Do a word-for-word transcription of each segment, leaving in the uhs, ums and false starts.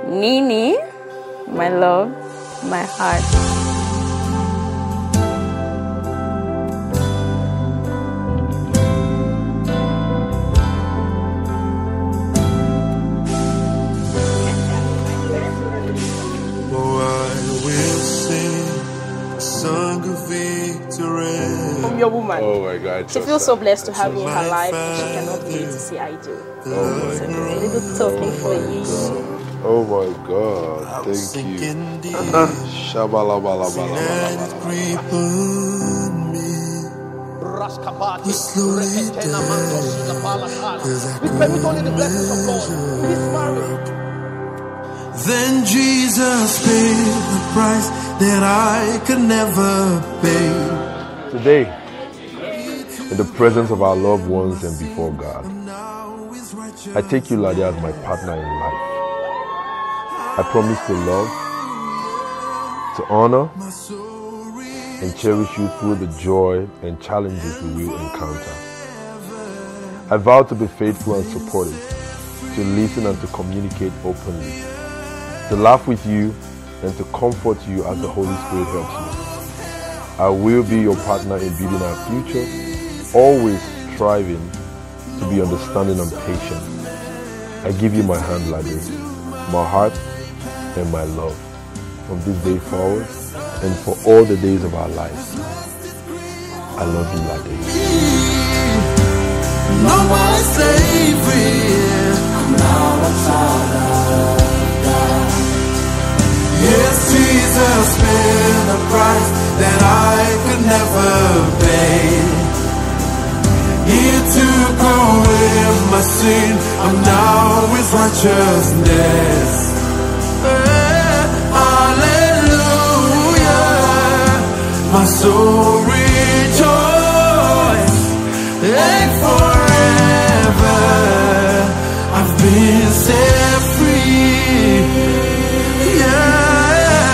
Nini, my love, my heart. Your woman. Oh my God. She feels so blessed to have you in her life. She cannot wait to see I do. Oh my so God. a little talking for you. Oh my God. Thank you. Shabalabalabalabala. We permit only the blessings of God. This marriage. Then Jesus paid the price that I could never pay. Today, in the presence of our loved ones and before God, I take you, Lade, as my partner in life. I promise to love, to honor, and cherish you through the joy and challenges we will encounter. I vow to be faithful and supportive, to listen and to communicate openly, to laugh with you and to comfort you as the Holy Spirit helps me. I will be your partner in building our future, always striving to be understanding and patient. I give you my hand, Lade, my heart and my love from this day forward and for all the days of our lives. I love you, Lade. No more slavery, I'm now a child of God. Yes, Jesus paid the price that I could never pay. He took away my sin, I'm now His righteousness. Eh, hallelujah, my soul rejoice, and forever I've been set free. Yeah,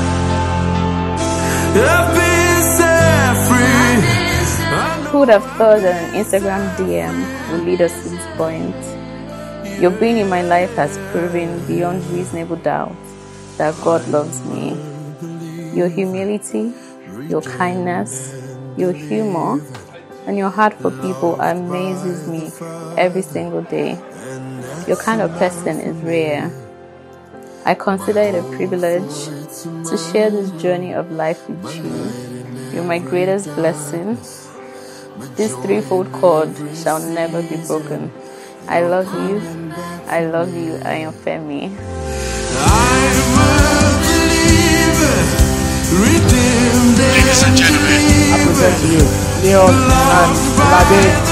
I've been set free. Who would have thought that an Instagram D M would lead us to this point? Your being in my life has proven beyond reasonable doubt that God loves me. Your humility, your kindness, your humor, and your heart for people amazes me every single day. Your kind of person is rare. I consider it a privilege to share this journey of life with you. You're my greatest blessing. This threefold cord shall never be broken. I love you. I love you. I am Femi. Ladies and gentlemen, I present to you Leon and Lade.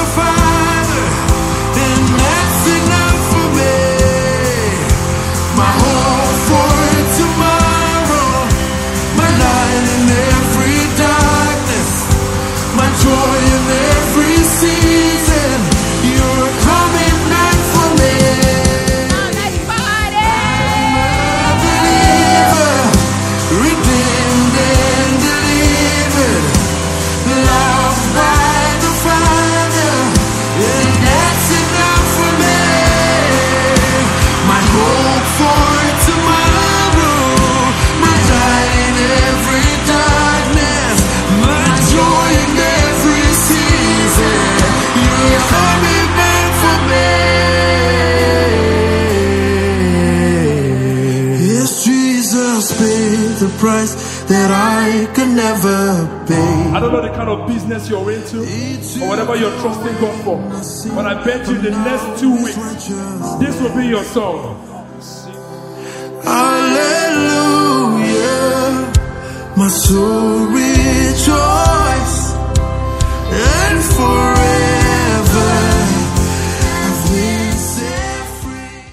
My hope for tomorrow, my light in every darkness, my joy in every season. You're coming back for me. I'm a believer, redeemed and delivered, loved by the Father, and that's enough for me. My hope for tomorrow, my light in every darkness, my joy in every season. You're coming back for me. Yes, Jesus paid the price that I could never pay. I don't know the kind of business you're into or whatever you're trusting God for, but I bet you the next two weeks, this will be your song. Hallelujah, my soul rejoices.